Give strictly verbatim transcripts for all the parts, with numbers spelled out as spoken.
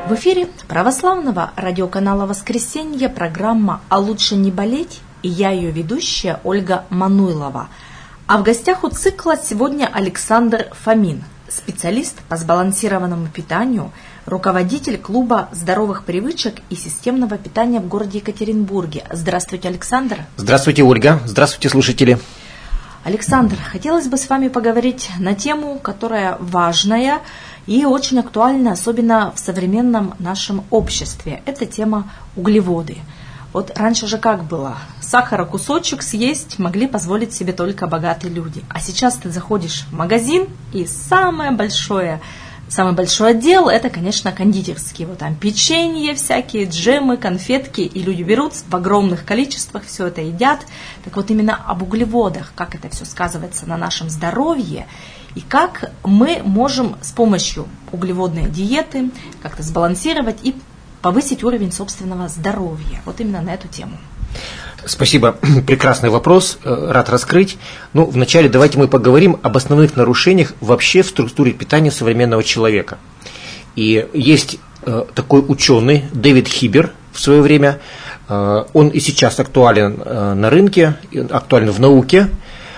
В эфире православного радиоканала «Воскресенье» программа «А лучше не болеть», и я ее ведущая Ольга Мануйлова. А в гостях у цикла сегодня Александр Фомин, специалист по сбалансированному питанию, руководитель клуба здоровых привычек и системного питания в городе Екатеринбурге. Здравствуйте, Александр. Здравствуйте, Ольга. Здравствуйте, слушатели. Александр, хотелось бы с вами поговорить на тему, которая важная и очень актуальна, особенно в современном нашем обществе. Это тема углеводы. Вот раньше же как было? Сахара кусочек съесть могли позволить себе только богатые люди. А сейчас ты заходишь в магазин, и самое большое, самый большой отдел – это, конечно, кондитерские. Вот там печенье всякие, джемы, конфетки, и люди берут в огромных количествах, все это едят. Так вот именно об углеводах, как это все сказывается на нашем здоровье, и как мы можем с помощью углеводной диеты как-то сбалансировать и повысить уровень собственного здоровья. Вот именно на эту тему. Спасибо. Прекрасный вопрос. Рад раскрыть. Ну, вначале давайте мы поговорим об основных нарушениях вообще в структуре питания современного человека. И есть э, такой ученый Дэвид Хибер в свое время. Э, он и сейчас актуален э, на рынке, актуален в науке.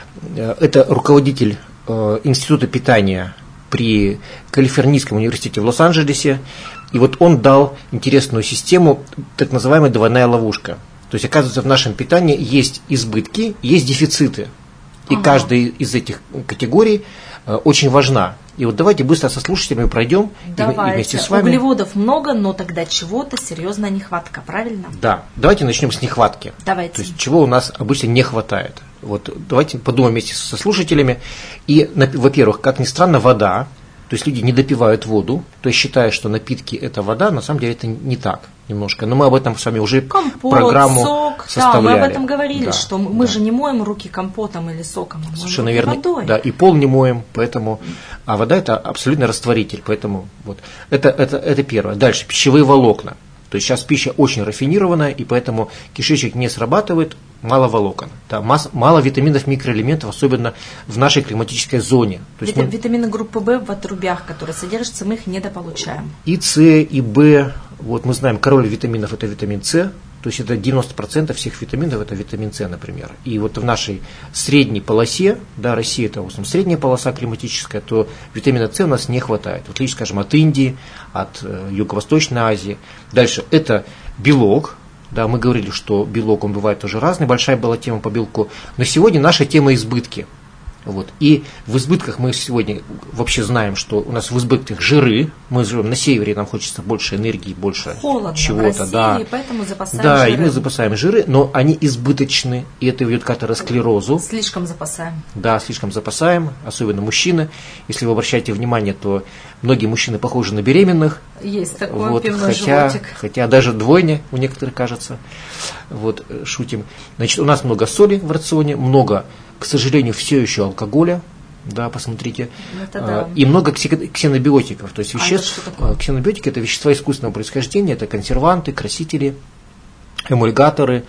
Э, это руководитель э, Института питания при Калифорнийском университете в Лос-Анджелесе. И вот он дал интересную систему, так называемая двойная ловушка. То есть, оказывается, в нашем питании есть избытки, есть дефициты. И ага. каждая из этих категорий э, очень важна. И вот давайте быстро со слушателями пройдем давайте. И вместе с вами. Углеводов много, но тогда чего-то серьезная нехватка, правильно? Да. Давайте начнем с нехватки. Давайте. То есть, чего у нас обычно не хватает. Вот давайте подумаем вместе со слушателями. И, во-первых, как ни странно, вода. То есть люди не допивают воду, то есть считая, что напитки – это вода, на самом деле это не так немножко. Но мы об этом с вами уже компот, программу сок, составляли. Да, мы об этом говорили, да, что мы да. же не моем руки компотом или соком, мы Совершенно моем верно. водой. Да, и пол не моем, поэтому, а вода – это абсолютно растворитель, поэтому вот это, это, это первое. Дальше, пищевые волокна. То есть сейчас пища очень рафинированная, и поэтому кишечник не срабатывает, мало волокон. Да, масс, мало витаминов, микроэлементов, особенно в нашей климатической зоне. То есть Вит, мы, витамины группы В в отрубях, которые содержатся, мы их недополучаем. И С, и В, вот мы знаем, король витаминов – это витамин С, то есть это девяносто процентов всех витаминов – это витамин С, например. И вот в нашей средней полосе, да, Россия – это в основном средняя полоса климатическая, то витамина С у нас не хватает. В отличие, скажем, от Индии, от э, Юго-Восточной Азии. Дальше это белок. Да, мы говорили, что белок, он бывает тоже разный, большая была тема по белку. Но сегодня наша тема избытки. Вот. И в избытках мы сегодня вообще знаем, что у нас в избытках жиры. Мы живем на севере, нам хочется больше энергии, больше холодно чего-то. В России, да. И поэтому запасаем да, жиры. и мы запасаем жиры, но они избыточны, и это ведет к атеросклерозу. Слишком запасаем. Да, слишком запасаем, особенно мужчины. Если вы обращаете внимание, то многие мужчины похожи на беременных. Есть такой вот, пивной хотя, животик. Хотя даже двойня у некоторых кажется. Вот, шутим. Значит, у нас много соли в рационе, много, к сожалению, все еще алкоголя. Да, посмотрите. Да. И много ксенобиотиков, то есть веществ. А ксенобиотики – это вещества искусственного происхождения, это консерванты, красители, эмульгаторы.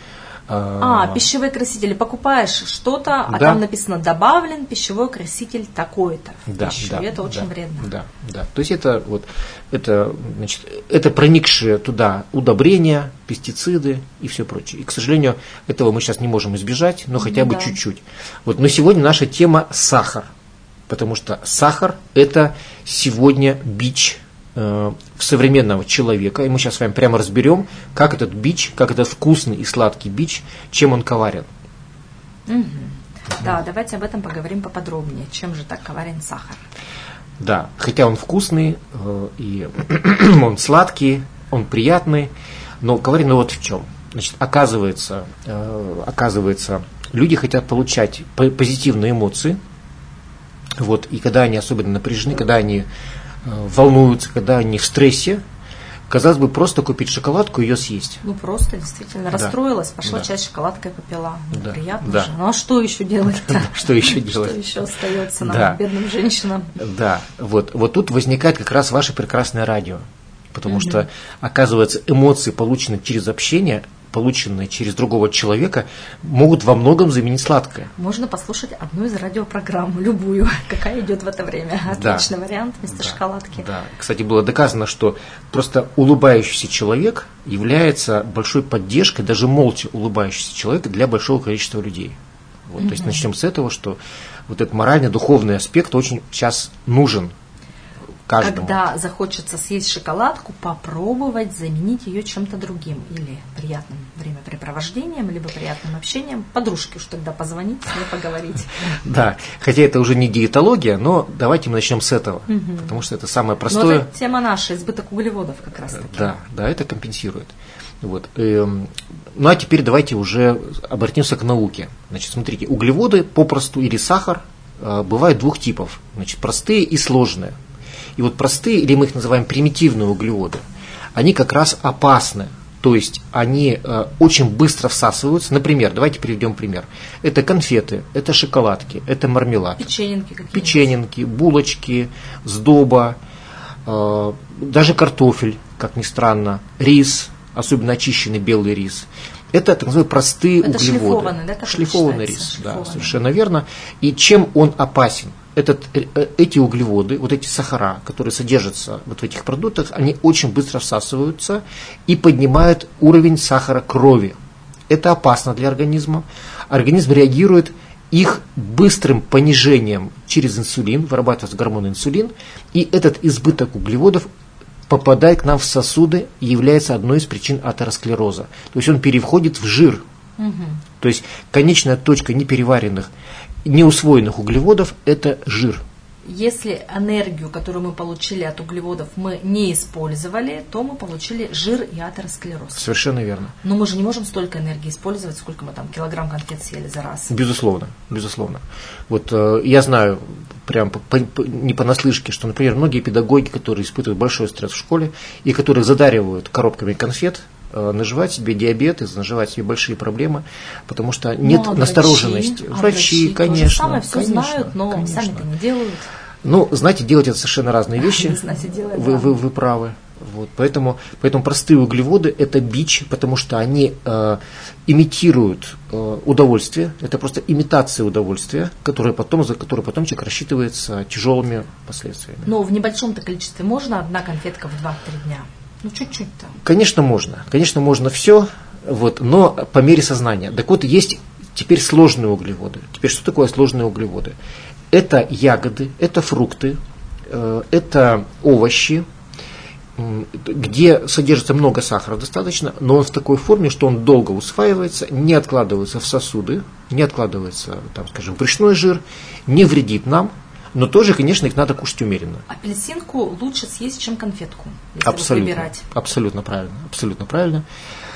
А, пищевые красители. Покупаешь что-то, а да. там написано «добавлен пищевой краситель такой-то». Да, пищу, да, и это очень да, вредно. Да, да. То есть это, вот, это, значит, это проникшие туда удобрения, пестициды и все прочее. И, к сожалению, этого мы сейчас не можем избежать, но хотя бы да. чуть-чуть. Вот, но сегодня наша тема – сахар. Потому что сахар – это сегодня бич э, современного человека. И мы сейчас с вами прямо разберем, как этот бич, как этот вкусный и сладкий бич, чем он коварен. Угу. Угу. Да, давайте об этом поговорим поподробнее. Чем же так коварен сахар? Да, хотя он вкусный, э, и он сладкий, он приятный, но коварен ну, вот в чем. Значит, оказывается, э, оказывается, люди хотят получать позитивные эмоции. Вот, и когда они особенно напряжены, когда они э, волнуются, когда они в стрессе, казалось бы, просто купить шоколадку и ее съесть. Ну, просто, действительно, да. расстроилась, пошла да. чай с шоколадкой попила. Ну, да. приятно да. же. Ну, а что еще делать-то? Что еще делать? Что еще остается нам, бедным женщинам? Да, вот, вот тут возникает как раз ваше прекрасное радио. Потому что, оказывается, эмоции, полученные через общение, полученные через другого человека, могут во многом заменить сладкое. Можно послушать одну из радиопрограмм, любую, какая идет в это время. Отличный да. вариант вместо да. шоколадки. Да. Кстати, было доказано, что просто улыбающийся человек является большой поддержкой, даже молча улыбающийся человек для большого количества людей. Вот, угу. То есть начнем с этого, что вот этот морально-духовный аспект очень сейчас нужен каждому. Когда захочется съесть шоколадку, попробовать заменить ее чем-то другим. Или приятным времяпрепровождением, либо приятным общением. Подружке уж тогда позвонить, с ней поговорить. Да, хотя это уже не диетология, но давайте мы начнем с этого. Потому что это самое простое. Но это тема наша, избыток углеводов как раз таки. Да, да, это компенсирует. Вот. Ну а теперь давайте уже обратимся к науке. Значит, смотрите, углеводы попросту или сахар бывают двух типов. Значит, простые и сложные. И вот простые, или мы их называем примитивные углеводы, они как раз опасны. То есть они э, очень быстро всасываются. Например, давайте приведем пример. Это конфеты, это шоколадки, это мармелад. Печененки какие-нибудь. Печененки, булочки, сдоба, э, даже картофель, как ни странно, рис, особенно очищенный белый рис. Это так называемые простые это углеводы. Шлифованный, да, шлифованный рис, шлифованный. Да, совершенно верно. И чем он опасен? Этот, эти углеводы, вот эти сахара, которые содержатся вот в этих продуктах, они очень быстро всасываются и поднимают уровень сахара крови. Это опасно для организма. Организм реагирует их быстрым понижением через инсулин, вырабатывается гормон инсулин, и этот избыток углеводов попадает к нам в сосуды и является одной из причин атеросклероза. То есть он переходит в жир. Угу. То есть конечная точка непереваренных, неусвоенных углеводов – это жир. Если энергию, которую мы получили от углеводов, мы не использовали, то мы получили жир и атеросклероз. Совершенно верно. Но мы же не можем столько энергии использовать, сколько мы там килограмм конфет съели за раз. Безусловно, безусловно. Вот э, я знаю прям по, по, не понаслышке, что, например, многие педагоги, которые испытывают большой стресс в школе и которые задаривают коробками конфет, наживать себе диабет и наживать себе большие проблемы, потому что нет ну, а настороженности. Врачи, врачи а конечно. Врачи самое все конечно, знают, но конечно. сами-то не делают. Ну, знаете, делать это совершенно разные вещи. Знаете, делать, вы, да. вы, вы правы. Вот, поэтому, поэтому простые углеводы – это бич, потому что они э, имитируют э, удовольствие. Это просто имитация удовольствия, которое потом, за которое потом человек рассчитывается тяжелыми последствиями. Но в небольшом-то количестве можно одна конфетка в два-три дня? Ну, чуть-чуть-то. Конечно, можно. Конечно, можно все, вот, но по мере сознания. Так вот, есть теперь сложные углеводы. Теперь что такое сложные углеводы? Это ягоды, это фрукты, э, это овощи, э, где содержится много сахара достаточно, но он в такой форме, что он долго усваивается, не откладывается в сосуды, не откладывается, там, скажем, в брюшной жир, не вредит нам. Но тоже, конечно, их надо кушать умеренно. Апельсинку лучше съесть, чем конфетку, если абсолютно, выбирать. Абсолютно правильно, абсолютно правильно.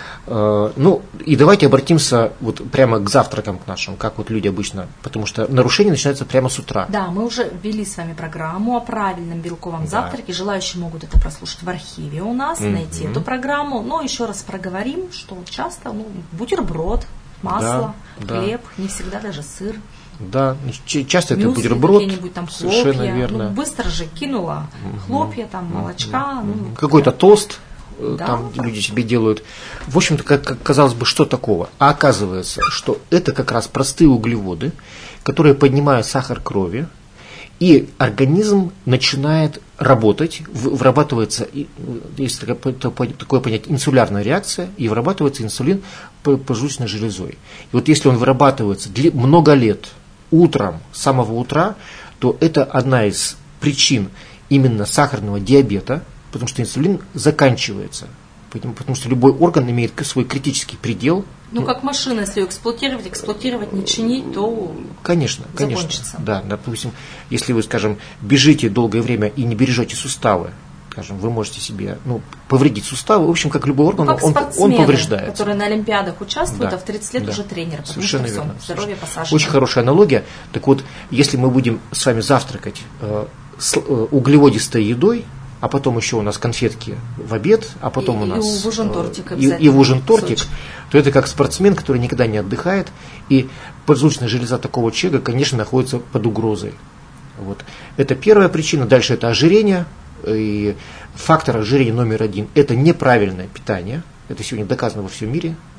Ну, и давайте обратимся вот прямо к завтракам к нашим, как вот люди обычно, потому что нарушение начинается прямо с утра. Да, мы уже ввели с вами программу о правильном белковом да. завтраке. Желающие могут это прослушать в архиве у нас, mm-hmm. найти эту программу. Но еще раз проговорим, что часто ну, бутерброд, масло, да, хлеб, да. не всегда даже сыр. Да, часто Мюсли, это бутерброд, какие-нибудь там совершенно хлопья. верно. Ну, быстро же кинула хлопья, там, молочка. Ну, какой-то тост, да, там да. люди себе делают. В общем-то, как, как казалось бы, что такого? А оказывается, что это как раз простые углеводы, которые поднимают сахар крови, и организм начинает работать, вырабатывается, есть такое, такое понятие, инсулярная реакция, и вырабатывается инсулин поджелудочной железой. И вот если он вырабатывается много лет, утром, с самого утра, то это одна из причин именно сахарного диабета, потому что инсулин заканчивается. Потому, потому что любой орган имеет свой критический предел. Ну, как машина, если ее эксплуатировать, эксплуатировать, не чинить, то конечно, закончится. Конечно, да, допустим, если вы, скажем, бежите долгое время и не бережете суставы, скажем, вы можете себе ну, повредить суставы, в общем, как любой орган, ну, как он, он повреждается. Которые на Олимпиадах участвуют, да, а в тридцать лет да, уже тренер, потому совершенно что верно. все, здоровье посажено. Очень хорошая аналогия. Так вот, если мы будем с вами завтракать э, с э, углеводистой едой, а потом еще у нас конфетки в обед, а потом и, у нас и в ужин тортик, и, и в ужин тортик, то это как спортсмен, который никогда не отдыхает, и поджелудочная железа такого человека, конечно, находится под угрозой. Вот. Это первая причина. Дальше это ожирение. И фактор ожирения номер один – это неправильное питание. Это сегодня доказано во всем мире.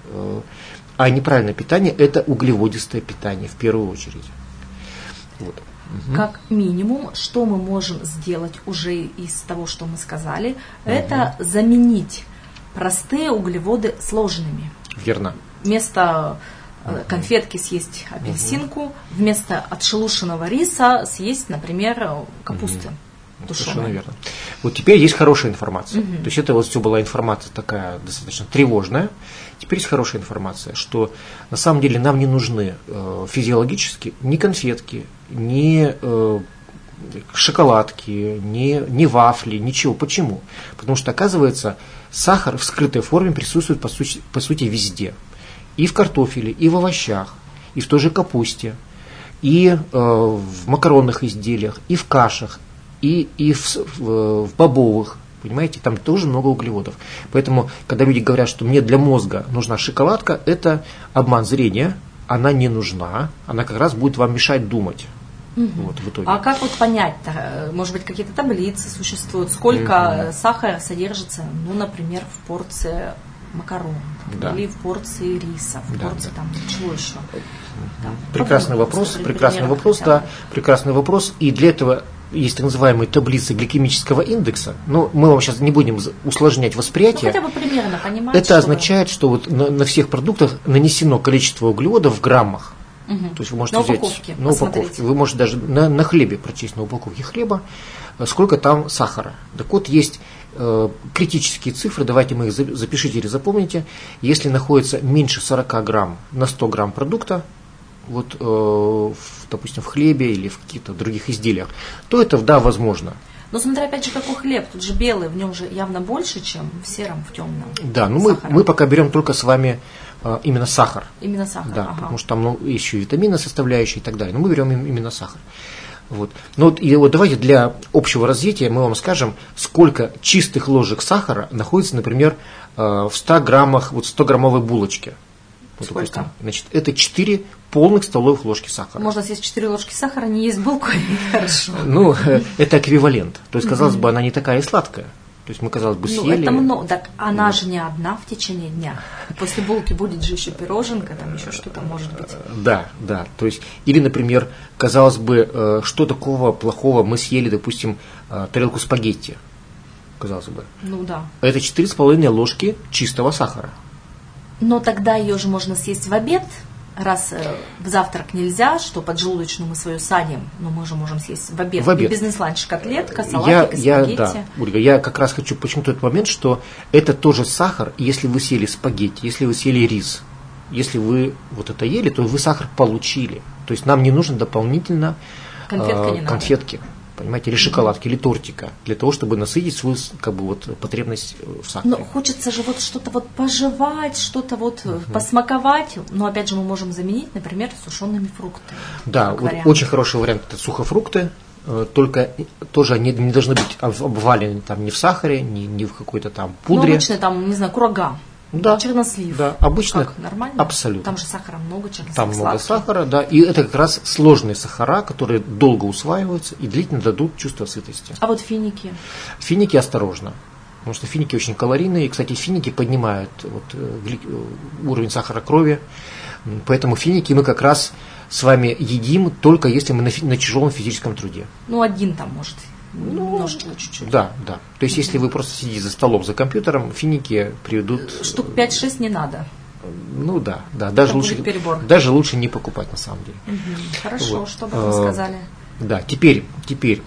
А неправильное питание – это углеводистое питание в первую очередь. Вот. Угу. Как минимум, что мы можем сделать уже из того, что мы сказали, угу. это заменить простые углеводы сложными. Верно. Вместо конфетки съесть апельсинку, угу. вместо отшелушенного риса съесть, например, капусты. Угу. Совершенно верно. Вот теперь есть хорошая информация. Угу. То есть это вот все была информация такая достаточно тревожная. Теперь есть хорошая информация, что на самом деле нам не нужны э, физиологически ни конфетки, ни э, шоколадки, ни, ни вафли, ничего. Почему? Потому что, оказывается, сахар в скрытой форме присутствует по сути, по сути везде. И в картофеле, и в овощах, и в той же капусте, и э, в макаронных изделиях, и в кашах, и, и в, в, в бобовых. Понимаете, там тоже много углеводов. Поэтому, когда люди говорят, что мне для мозга нужна шоколадка, это обман зрения, она не нужна, она как раз будет вам мешать думать. Угу. Вот, в итоге. А как вот понять-то? Может быть, какие-то таблицы существуют? Сколько угу. сахара содержится, ну, например, в порции макарон, да. или в порции риса, в да, порции да. там чего еще? Да. Прекрасный вопрос, прекрасный вопрос, да, прекрасный вопрос. И для этого есть так называемые таблицы гликемического индекса, но мы вам сейчас не будем усложнять восприятие. Ну, хотя бы примерно понимать. Это что означает, что вот на, на всех продуктах нанесено количество углеводов в граммах. Угу. То есть вы можете на взять упаковке, на упаковке. Вы можете даже на, на хлебе прочесть на упаковке хлеба, сколько там сахара. Так вот, есть э, критические цифры, давайте мы их запишите или запомните. Если находится меньше сорок грамм на сто грамм продукта, вот, э, в, допустим, в хлебе или в каких-то других изделиях, то это, да, возможно. Но смотря, опять же, какой хлеб, тут же белый, в нем же явно больше, чем в сером, в темном. Да, ну мы, мы пока берем только с вами э, именно сахар. Именно сахар, да, ага. Потому что там ну, еще и витамины составляющие и так далее, но мы берем именно сахар. Вот. Ну, вот, и вот давайте для общего развития мы вам скажем, сколько чистых ложек сахара находится, например, э, в ста граммах, вот сто-граммовой булочки. Вот, сколько? Допустим, значит, это четыре полных столовых ложки сахара. Можно съесть четыре ложки сахара, не есть булку, и хорошо. Ну, это эквивалент. То есть, казалось бы, она не такая и сладкая. То есть мы, казалось бы, съели. Ну, это много. Так она же не одна в течение дня. После булки будет же еще пироженка, там еще что-то может быть. Да, да. То есть, или, например, казалось бы, что такого плохого мы съели, допустим, тарелку спагетти. Казалось бы. Ну да. Это четыре с половиной ложки чистого сахара. Но тогда ее же можно съесть в обед, раз э, в завтрак нельзя, что поджелудочную мы свою садим, но мы же можем съесть в обед. В обед. И бизнес-ланч, котлетка, салатик, я, и спагетти. Я, да, Ольга, я как раз хочу почему-то этот момент, что это тоже сахар, если вы съели спагетти, если вы съели рис, если вы вот это ели, то вы сахар получили. То есть нам не нужно дополнительно Конфетка э, не конфетки. Надо. Понимаете, или шоколадки, или тортика, для того, чтобы насытить свою как бы, вот, потребность в сахаре. Но хочется же вот что-то вот пожевать, что-то вот uh-huh. посмаковать, но опять же мы можем заменить, например, сушеными фруктами. Да, вот очень хороший вариант – это сухофрукты, только тоже они не должны быть обвалены там ни в сахаре, ни, ни в какой-то там пудре. Ну, обычно там, не знаю, курага. Да, чернослив. Да, обычно. Как, нормально? Абсолютно. Там же сахара много, чернослив Там сладкий. много сахара, да. И это как раз сложные сахара, которые долго усваиваются и длительно дадут чувство сытости. А вот финики? Финики осторожно. Потому что финики очень калорийные. И, кстати, финики поднимают вот, уровень сахара крови. Поэтому финики мы как раз с вами едим только если мы на, фи- на тяжелом физическом труде. Ну, один там может. Ну, немножечко, чуть-чуть. Да, да. То есть, mm-hmm. если вы просто сидите за столом, за компьютером, финики приведут... Штук пять-шесть не надо. Ну да, да. Даже лучше, даже лучше не покупать на самом деле. Mm-hmm. Хорошо, вот. что об этом сказали. Да, теперь, теперь,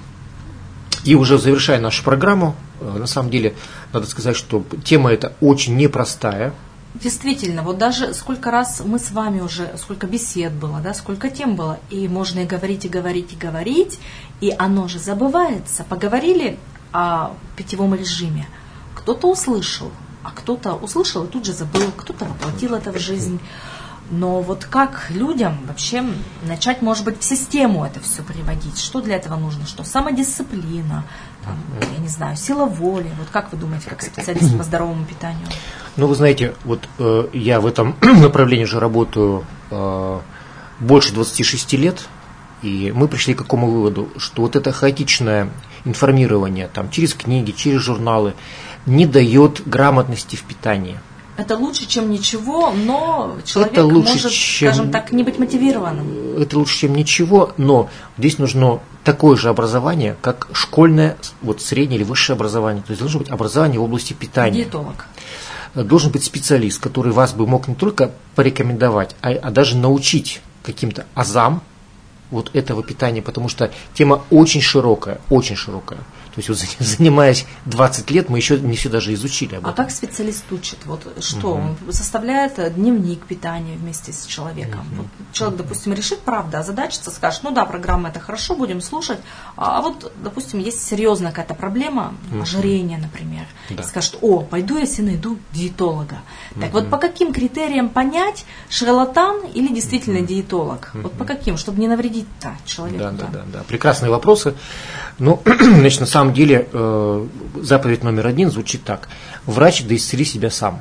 и уже завершая нашу программу, на самом деле, надо сказать, что тема эта очень непростая. Действительно, вот даже сколько раз мы с вами уже, сколько бесед было, да, сколько тем было, и можно и говорить, и говорить, и говорить, и оно же забывается. Поговорили о питьевом режиме, кто-то услышал, а кто-то услышал и тут же забыл, кто-то воплотил это в жизнь. Но вот как людям вообще начать, может быть, в систему это все приводить? Что для этого нужно? Что самодисциплина, там, я не знаю, сила воли. Вот как вы думаете, как специалист по здоровому питанию? Ну, вы знаете, вот э, я в этом направлении уже работаю э, больше двадцати шести лет, и мы пришли к какому выводу, что вот это хаотичное информирование там, через книги, через журналы не дает грамотности в питании. Это лучше, чем ничего, но человек это лучше, может, чем... скажем так, не быть мотивированным. Это лучше, чем ничего, но здесь нужно такое же образование, как школьное, вот среднее или высшее образование. То есть должно быть образование в области питания. Диетолог. Должен быть специалист, который вас бы мог не только порекомендовать, а, а даже научить каким-то азам вот этого питания, потому что тема очень широкая, очень широкая. То есть, вот, занимаясь двадцать лет, мы еще не все даже изучили об этом. А как специалист учит? Вот что? Угу. Он составляет дневник питания вместе с человеком. Угу. Вот человек, допустим, решит, правда, озадачиться, скажет, ну да, программа это хорошо, будем слушать. А вот, допустим, есть серьезная какая-то проблема, угу. ожирение, например. Да. И скажет, о, пойду я себе найду диетолога. Так угу. вот по каким критериям понять, шарлатан или действительно угу. диетолог? Угу. Вот по каким, чтобы не навредить-то человеку? Да, да, да, да. Прекрасные вопросы. Ну, значит, на самом деле э, заповедь номер один звучит так. Врач да исцели себя сам.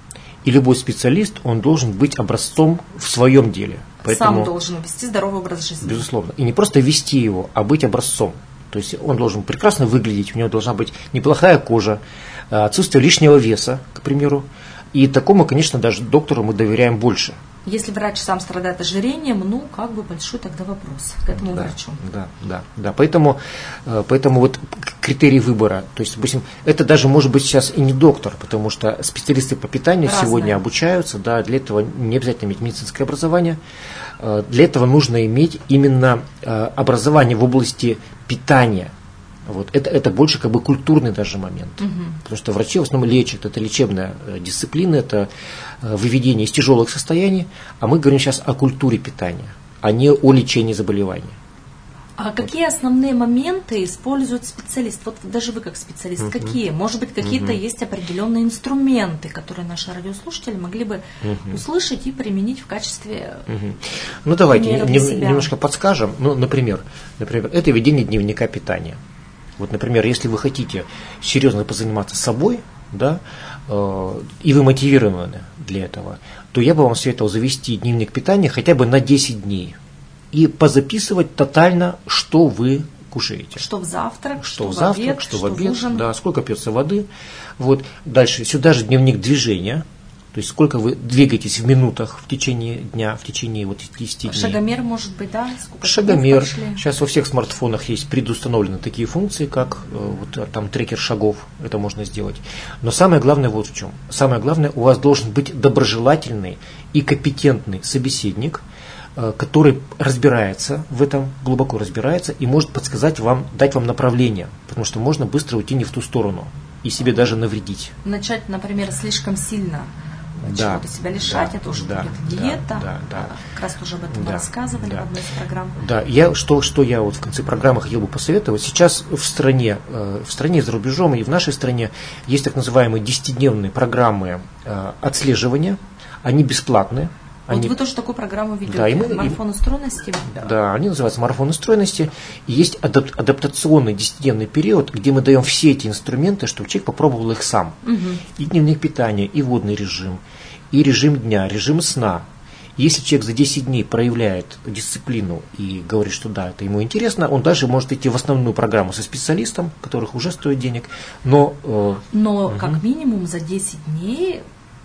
И любой специалист, он должен быть образцом в своем деле. Поэтому, сам должен вести здоровый образ жизни. Безусловно. И не просто вести его, а быть образцом. То есть он должен прекрасно выглядеть, у него должна быть неплохая кожа, отсутствие лишнего веса, к примеру. И такому, конечно, даже доктору мы доверяем больше. Если врач сам страдает ожирением, ну, как бы большой тогда вопрос к этому да, врачу. Да, да, да. Поэтому, поэтому вот критерий выбора, то есть, допустим, это даже может быть сейчас и не доктор, потому что специалисты по питанию разные сегодня обучаются, да, для этого не обязательно иметь медицинское образование, для этого нужно иметь именно образование в области питания. Вот. Это, это больше как бы культурный даже момент. Угу. Потому что врачи в основном лечат, это лечебная дисциплина, это выведение из тяжелых состояний, а мы говорим сейчас о культуре питания, а не о лечении заболеваний. А вот. Какие основные моменты использует специалист? Вот даже вы как специалист, угу. какие? Может быть, какие-то угу. есть определенные инструменты, которые наши радиослушатели могли бы угу. услышать и применить в качестве угу. Ну давайте нем, немножко подскажем. Ну, например, например, это ведение дневника питания. Вот, например, если вы хотите серьезно позаниматься собой, да, э, и вы мотивированы для этого, то я бы вам советовал завести дневник питания хотя бы на десять дней и позаписывать тотально, что вы кушаете. Что в завтрак, что, что в завтрак, обед, что, что в обед, ужин. Да, сколько пьется воды. Вот. Дальше сюда же дневник движения. То есть сколько вы двигаетесь в минутах в течение дня, в течение вот десяти дней. Шагомер может быть, да? Сколько Шагомер. Сейчас во всех смартфонах есть предустановлены такие функции, как вот, там трекер шагов, это можно сделать. Но самое главное вот в чем. Самое главное, у вас должен быть доброжелательный и компетентный собеседник, который разбирается в этом, глубоко разбирается и может подсказать вам, дать вам направление, потому что можно быстро уйти не в ту сторону и себе даже навредить. Начать, например, слишком сильно да, чего-то себя лишать, да, это уже да, будет диета. Да, да, да. Как раз тоже об этом да, рассказывали да. в одной из программ. Да, я, что, что я вот в конце программы хотел бы посоветовать. Сейчас в стране, в стране за рубежом и в нашей стране есть так называемые десятидневные программы отслеживания. Они бесплатные. Вот они... вы тоже такую программу ведете, да, и мы, марафоны стройности. Да. да, они называются марафоны стройности. И есть адап- адаптационный десятидневный период, где мы даем все эти инструменты, чтобы человек попробовал их сам. Угу. И дневник питания, и водный режим, и режим дня, режим сна. Если человек за десять дней проявляет дисциплину и говорит, что да, это ему интересно, он даже может идти в основную программу со специалистом, которых уже стоит денег. Но, э, но угу. как минимум за десять дней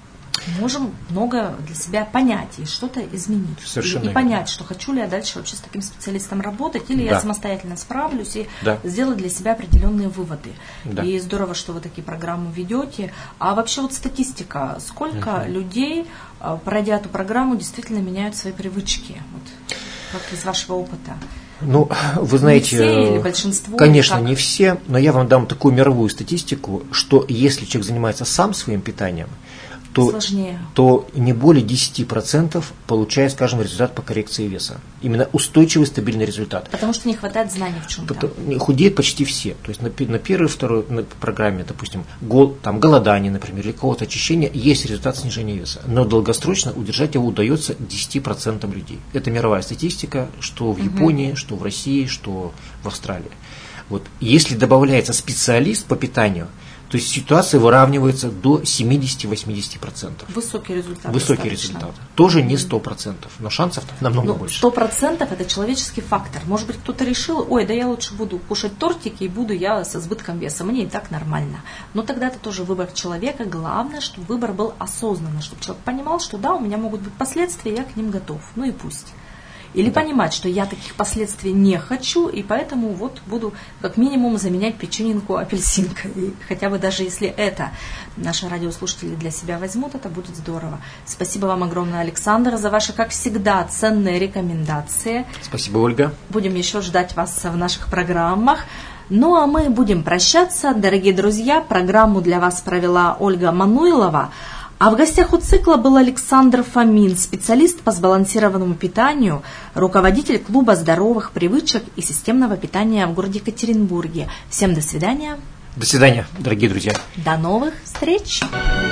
можем много для себя понять и что-то изменить. Совершенно и, и понять, что хочу ли я дальше вообще с таким специалистом работать, или да. я самостоятельно справлюсь и да. сделать для себя определенные выводы. Да. И здорово, что вы такие программы ведете. А вообще вот статистика, сколько uh-huh. людей, пройдя эту программу, действительно меняют свои привычки? Вот, как из вашего опыта. Ну, вы знаете, не все или большинство, конечно, как? не все, но я вам дам такую мировую статистику, что если человек занимается сам своим питанием, То, то не более десять процентов получает, скажем, результат по коррекции веса. Именно устойчивый, стабильный результат. Потому что не хватает знаний в чем-то. Худеют почти все. То есть на, на первой, второй на программе, допустим, гол, там, голодание, например, или какого-то очищения, есть результат снижения веса. Но долгосрочно удержать его удается десяти процентам людей. Это мировая статистика, что в угу. Японии, что в России, что в Австралии. Вот. Если добавляется специалист по питанию, То есть ситуация выравнивается до семьдесят-восемьдесят процентов. Высокий результат. Высокий результат. Тоже не сто процентов, но шансов намного ну, больше. сто процентов это человеческий фактор. Может быть, кто-то решил, ой, да я лучше буду кушать тортики и буду я с избытком веса. Мне и так нормально. Но тогда это тоже выбор человека. Главное, чтобы выбор был осознанный, чтобы человек понимал, что да, у меня могут быть последствия, я к ним готов. Ну и пусть. Или да. понимать, что я таких последствий не хочу, и поэтому вот буду как минимум заменять печеньку апельсинкой. И хотя бы даже если это наши радиослушатели для себя возьмут, это будет здорово. Спасибо вам огромное, Александр, за ваши, как всегда, ценные рекомендации. Спасибо, Ольга. Будем еще ждать вас в наших программах. Ну а мы будем прощаться. Дорогие друзья, программу для вас провела Ольга Мануилова. А в гостях у цикла был Александр Фомин, специалист по сбалансированному питанию, руководитель клуба здоровых привычек и системного питания в городе Екатеринбурге. Всем до свидания. До свидания, дорогие друзья. До новых встреч.